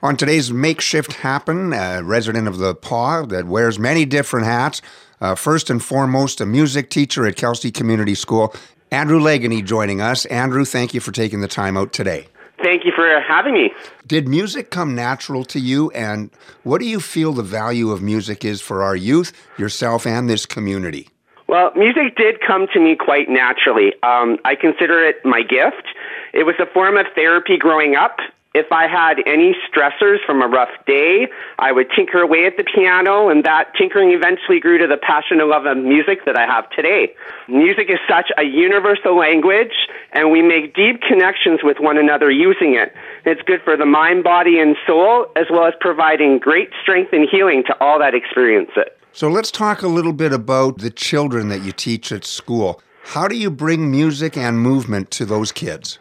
On today's Make Shift Happen, a resident of the PAW that wears many different hats, first and foremost, a music teacher at Kelsey Community School, Andrew Legany joining us. Andrew, thank you for taking the time out today. Thank you for having me. Did music come natural to you, and what do you feel the value of music is for our youth, yourself, and this community? Well, music did come to me quite naturally. I consider it my gift. It was a form of therapy growing up. If I had any stressors from a rough day, I would tinker away at the piano, and that tinkering eventually grew to the passion and love of music that I have today. Music is such a universal language, and we make deep connections with one another using it. It's good for the mind, body, and soul, as well as providing great strength and healing to all that experience it. So let's talk a little bit about the children that you teach at school. How do you bring music and movement to those kids?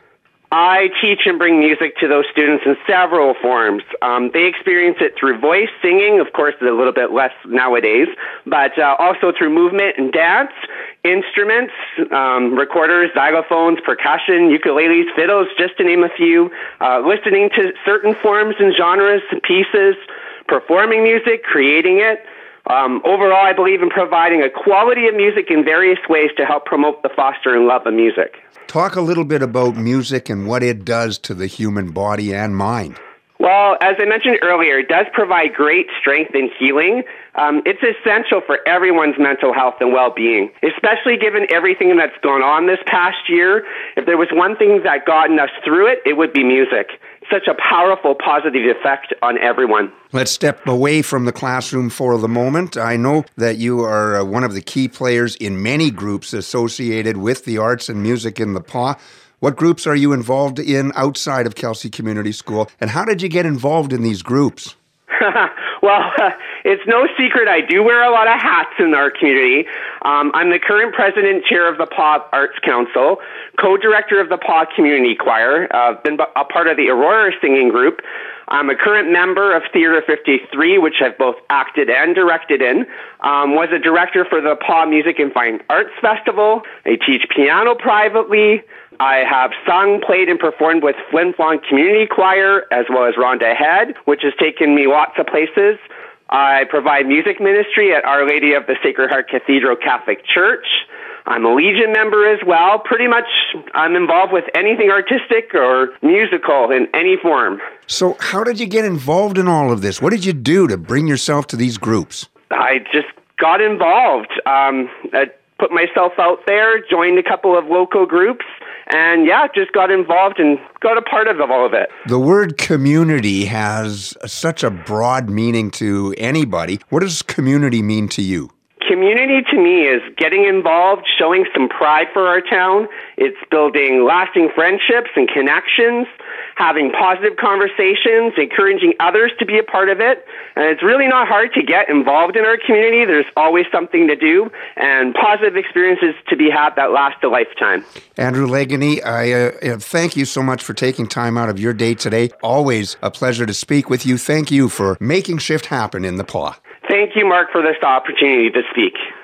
I teach and bring music to those students in several forms. They experience it through voice, singing, of course, a little bit less nowadays, but also through movement and dance, instruments, recorders, xylophones, percussion, ukuleles, fiddles, just to name a few, listening to certain forms and genres and pieces, performing music, creating it. Overall, I believe in providing a quality of music in various ways to help promote the foster and love of music. Talk a little bit about music and what it does to the human body and mind. Well, as I mentioned earlier, it does provide great strength and healing. It's essential for everyone's mental health and well-being, especially given everything that's gone on this past year. If there was one thing that gotten us through it, it would be music. Such a powerful, positive effect on everyone. Let's step away from the classroom for the moment. I know that you are one of the key players in many groups associated with the arts and music in the PAW. What groups are you involved in outside of Kelsey Community School, and how did you get involved in these groups? Well, it's no secret I do wear a lot of hats in our community. I'm the current president chair of the PAW Arts Council, co-director of the PAW Community Choir, been a part of the Aurora Singing Group. I'm a current member of Theatre 53, which I've both acted and directed in. Was a director for the PAW Music and Fine Arts Festival. I teach piano privately. I have sung, played, and performed with Flin Flon Community Choir, as well as Rhonda Head, which has taken me lots of places. I provide music ministry at Our Lady of the Sacred Heart Cathedral Catholic Church. I'm a Legion member as well. Pretty much I'm involved with anything artistic or musical in any form. So how did you get involved in all of this? What did you do to bring yourself to these groups? I just got involved. I put myself out there, joined a couple of local groups, and just got involved and got a part of all of it. The word community has such a broad meaning to anybody. What does community mean to you? Community to me is getting involved, showing some pride for our town. It's building lasting friendships and connections, having positive conversations, encouraging others to be a part of it. And it's really not hard to get involved in our community. There's always something to do and positive experiences to be had that last a lifetime. Andrew Legany, I thank you so much for taking time out of your day today. Always a pleasure to speak with you. Thank you for making shift happen in the PAW. Thank you, Mark, for this opportunity to speak.